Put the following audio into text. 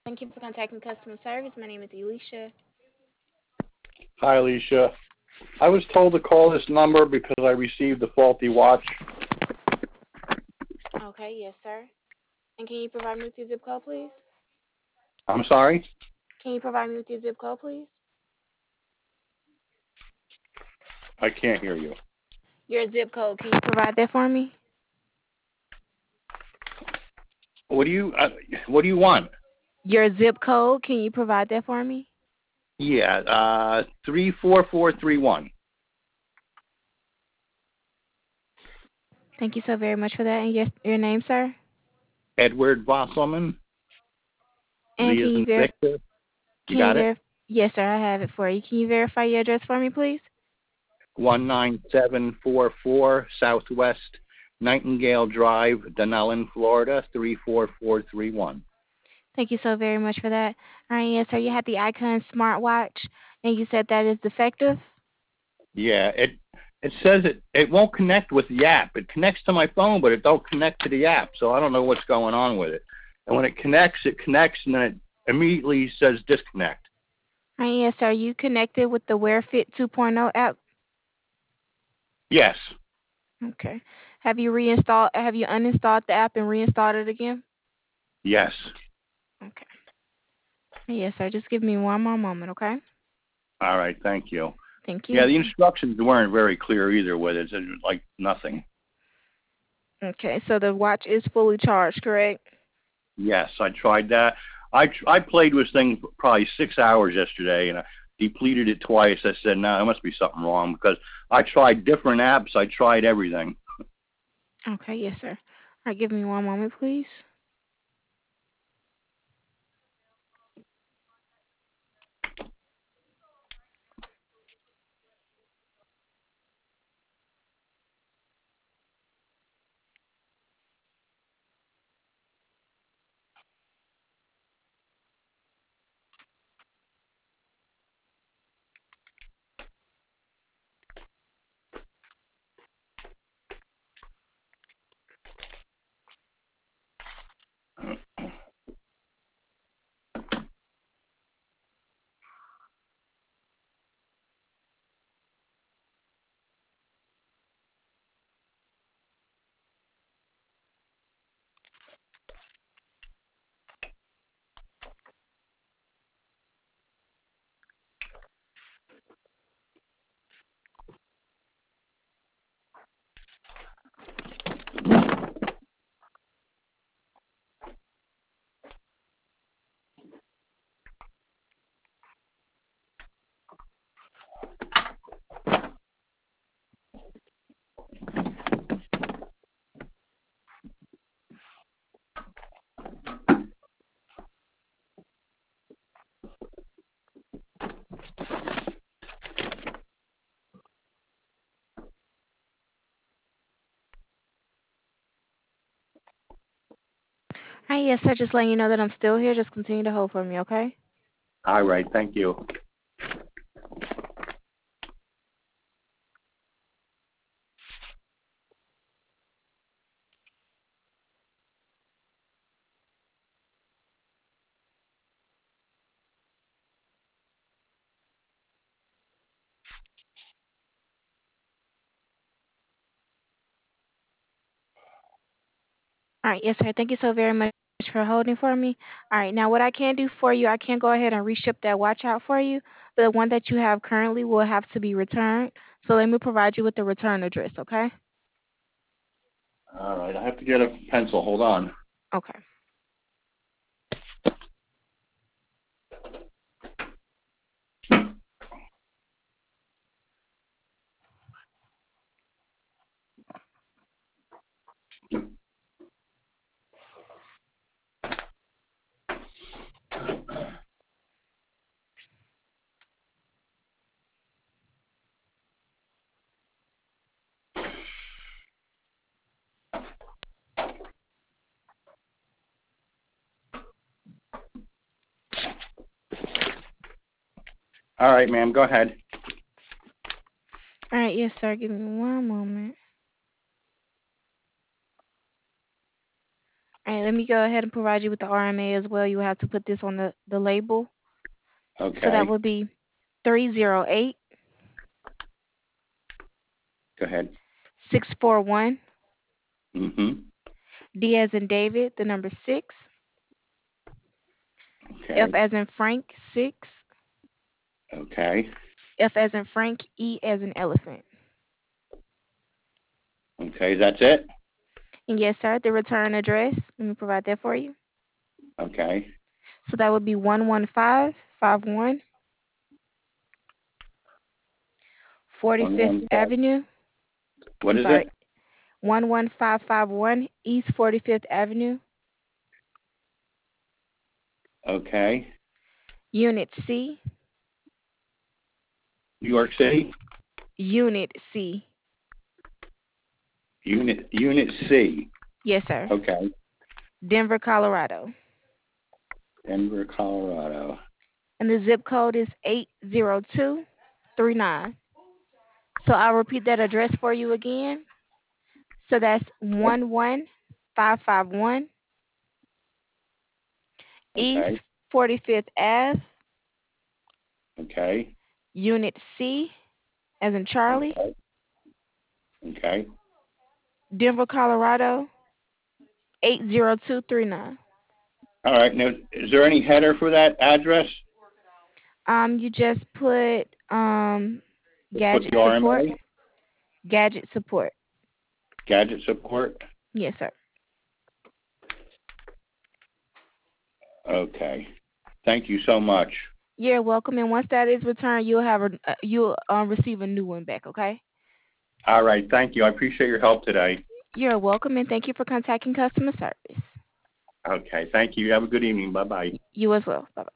Thank you for contacting customer service. My name is Elisha. Hi, Alicia. I was told to call this number because I received a faulty watch. Okay, yes, sir. And can you provide me with your zip code, please? I'm sorry? Can you provide me with your zip code, please? I can't hear you. Your zip code. Can you provide that for me? What do you What do you want? Your zip code. Can you provide that for me? Yeah, 34431. Thank you so very much for that. And yes, your name, sir? Edward Vosselman. And V is in Victor. You can you got it? yes, sir, I have it for you. Can you verify your address for me, please? 19744 Southwest Nightingale Drive, Dunellen, Florida 34431. Thank you so very much for that. All right, yes, sir. You had the Icon smartwatch, and you said that is defective. Yeah, it says it won't connect with the app. It connects to my phone, but it don't connect to the app. So I don't know what's going on with it. And when it connects, and then it immediately says disconnect. All right, yes, sir. Are you connected with the Wear Fit 2.0 app? Yes. Okay. Have you reinstalled? Have you uninstalled the app and reinstalled it again? Yes. Okay. Yes, sir. Just give me one more moment, okay? All right. Thank you. Thank Yeah, you. the instructions weren't very clear either with it. It said like nothing. Okay, so the watch is fully charged, correct? Yes, I tried that. I played with things probably 6 hours yesterday, and I depleted it twice. I said, no, there must be something wrong because I tried different apps. I tried everything. Okay, yes, sir. All right, give me one moment, please. All right, yes, sir. Just letting you know that I'm still here. Just continue to hold for me, okay? All right. Thank you. All right, yes, sir. Thank you so very much for holding for me. All right, now what I can do for you, I can go ahead and reship that watch out for you. The one that you have currently will have to be returned. So let me provide you with the return address, okay? All right. I have to get a pencil. Hold on. Okay. All right, ma'am. Go ahead. All right, yes, sir. Give me one moment. All right, let me go ahead and provide you with the RMA as well. You will have to put this on the label. So that Okay. would be 308 Go ahead. 641 Mhm. D as in David, the number 6, F Okay. as in Frank, 6, Okay. F as in Frank, E as in elephant. Okay. That's it. And yes, sir, the return address, let me provide that for you. Okay. So that would be 11551 One 45th one five. Avenue. What I'm is sorry, it? 11551 East 45th Avenue, Okay. Unit C, New York City. Unit C. Unit C. Yes, sir. Okay. Denver, Colorado. Denver, Colorado. And the zip code is 80239. So I'll repeat that address for you again. So that's Yep. 11551 East Okay. 45th Ave, Okay. Unit C, as in Charlie, Okay. Okay. Denver, Colorado, 80239. All right. Now, is there any header for that address? You just put Just put gadget the support. RMA, Gadget support. gadget support. Yes, sir. Okay. Thank you so much. You're welcome. And once that is returned, you'll have you'll receive a new one back. Okay. All right. Thank you. I appreciate your help today. You're welcome, and thank you for contacting customer service. Okay. Thank you. Have a good evening. Bye bye. You as well. Bye bye.